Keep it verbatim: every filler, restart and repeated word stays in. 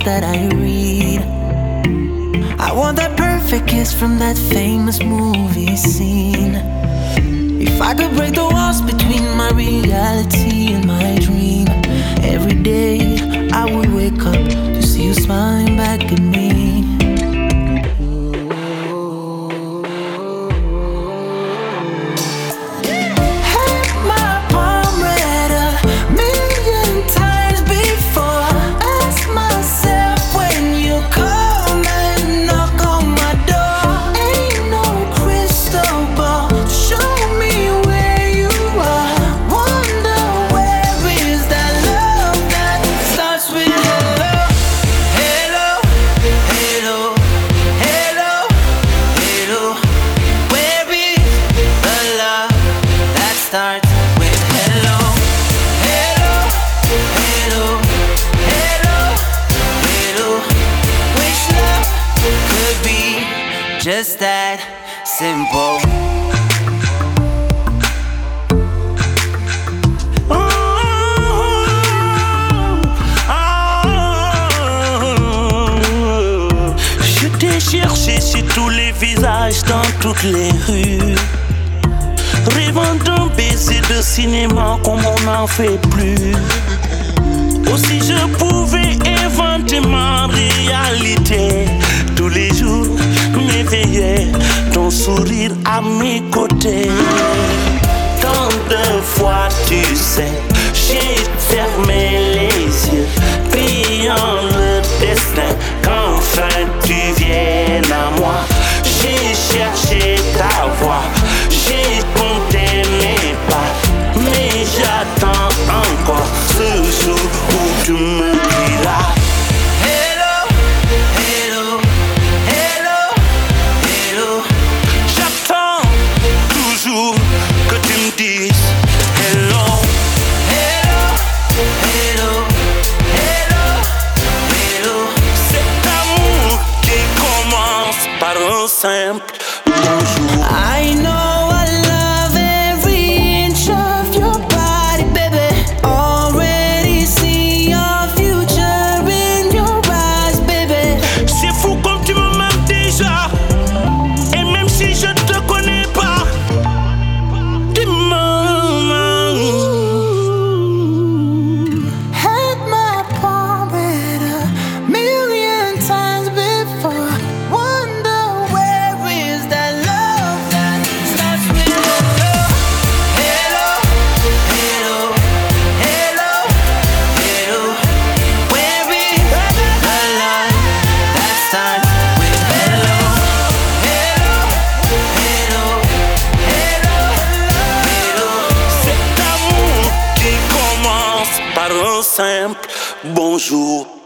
that I read. I want that perfect kiss from that famous movie scene. If I could break the walls between my reality and my dream, every day I would wake up to see you smiling back at me. Starts with hello, hello, hello, hello, hello. Wish love could be just that simple. Je t'ai cherché sur tous les visages, dans toutes les rues, rêvant d'un baiser de cinéma comme on n'en fait plus. Aussi je pouvais inventer ma réalité. Tous les jours m'éveiller, ton sourire à mes côtés. Tant de fois tu sais, j'ai fermé les yeux, priant le destin qu'enfin tu viennes à moi. J'ai cherché ta voix, j'ai compté mes pas, mais j'attends encore ce jour où tu me diras hello, hello, hello, hello. J'attends toujours que tu me dises hello, hello, hello, hello, hello. cet amour qui commence par un simple bonjour. I know I love every inch of your body, baby. Already see your future in your eyes, baby. C'est fou comme tu me m'aimes déjà, et même si je te connais pas, tu m'aimes. Had my palm read a million times before. Wonder where is that love that starts with hello, hello, hello, hello, hello. Where is the love that starts with hello, hello, hello, hello, hello. Cet amour qui commence par un simple bonjour.